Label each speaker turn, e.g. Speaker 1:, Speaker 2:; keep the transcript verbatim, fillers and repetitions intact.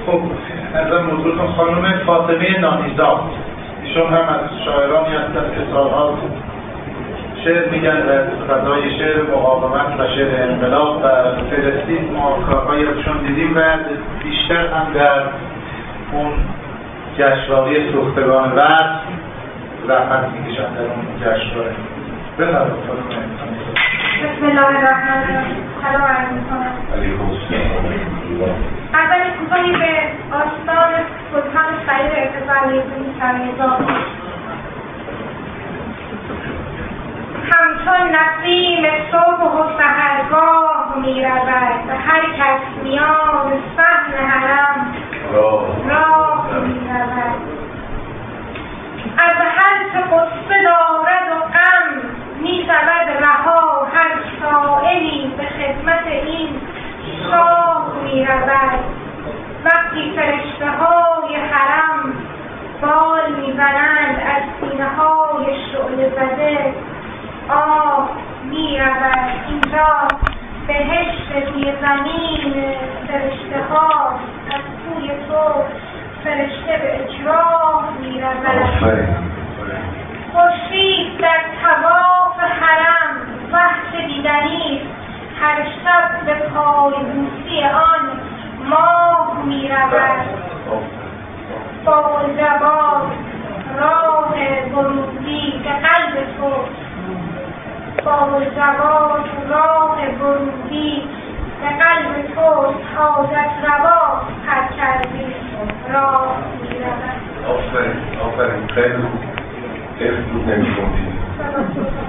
Speaker 1: خب از موضوع خانم فاطمه نانیزاد، ایشون هم از شاعرانی هستند که سالها شعر میگن و فضای شعر مقاومت و شعر انقلاب و فلسطین ما کارهایی ازشون دیدیم و بیشتر هم در اون جشنواره سوختگان وطن زحمت میکشن در اون جشنواره. بفرمایید خانم.
Speaker 2: بسم الله الرحمن الرحیم. سلام علیکم میکنم.
Speaker 3: علیکم السلام.
Speaker 2: اول کوتاهی به آستان سلطان سعید ارتضایی می‌سرایزاد. همچون نسیم صبح و سحرگاه می‌رود و هر کس میان صحن حرم راه می‌رود. از هر چه غصه دارد و غم می‌شود رها، هر سائلی به خدمت این شاه می‌رود. وقتی فرشته‌های حرم بال می‌زنند از سینه‌های شعله زده، آه می‌رود. اینجا بهشت روی زمین فرشته‌ها، از سوی تو فرشته به اجراه می‌رود. خورشید در طواف حرم وحش دیدنی، هر شب به پایبوسی آن ماه می‌رود. با جواب راه ورودی به قلب تو، با جواب راه ورودی به قلب تو، حاجت روا هر کردی راه می‌رود.
Speaker 3: آفرین آفرین خیلی خوب. خیلی خوب نمی‌کنید.